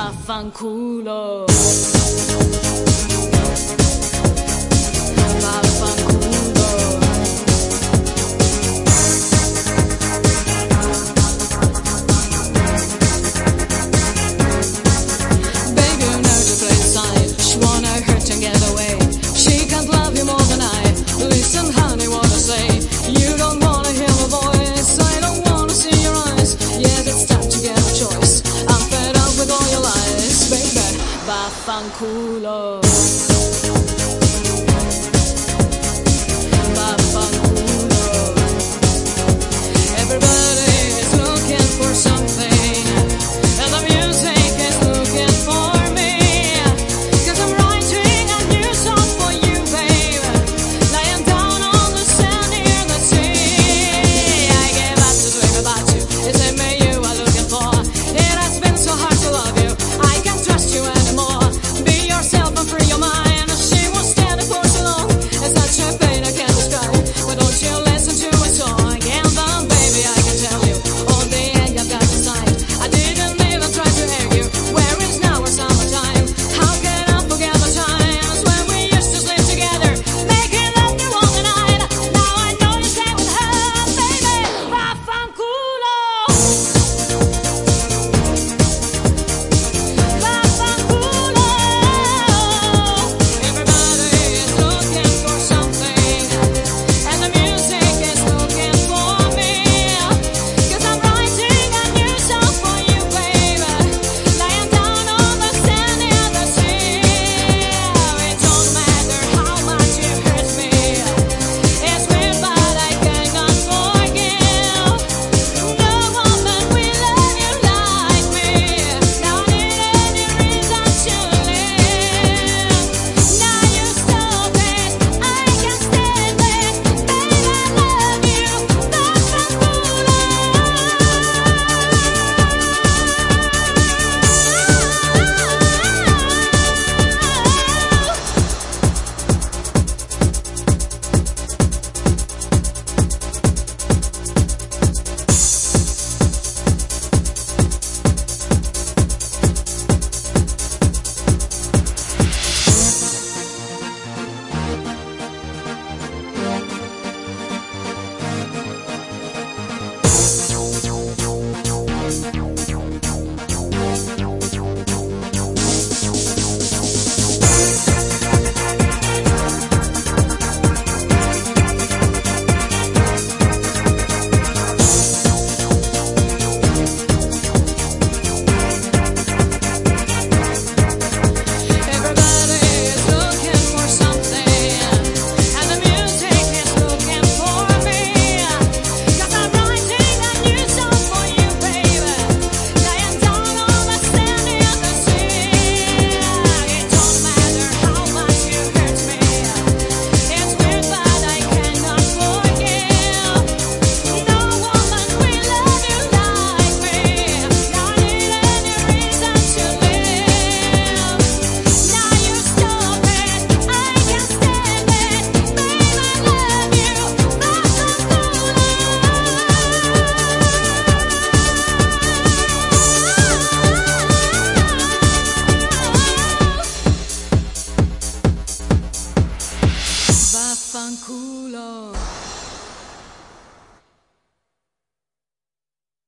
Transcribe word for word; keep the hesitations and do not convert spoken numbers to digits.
vaffanculo. Vaffanculo. Vaffanculo. Everybody is looking for something, and the music is looking for me. 'Cause I'm writing a new song for you, babe. Lying down on the sand near the sea. I gave up to dream about you. Is it me you are looking for? It has been so hard to love you. I can't trust you anymore. Yourself and free your mind. She was standing for so long. It's such a pain I can't describe. But don't you listen to my song? And then, baby, I can tell you, on the end I've got to decide. I didn't even try to argue. Where is now our summertime? How can I forget the times when we used to sleep together, making love through all the night? Now I know you stay with her, baby. Vaffanculo. Vaffanculo.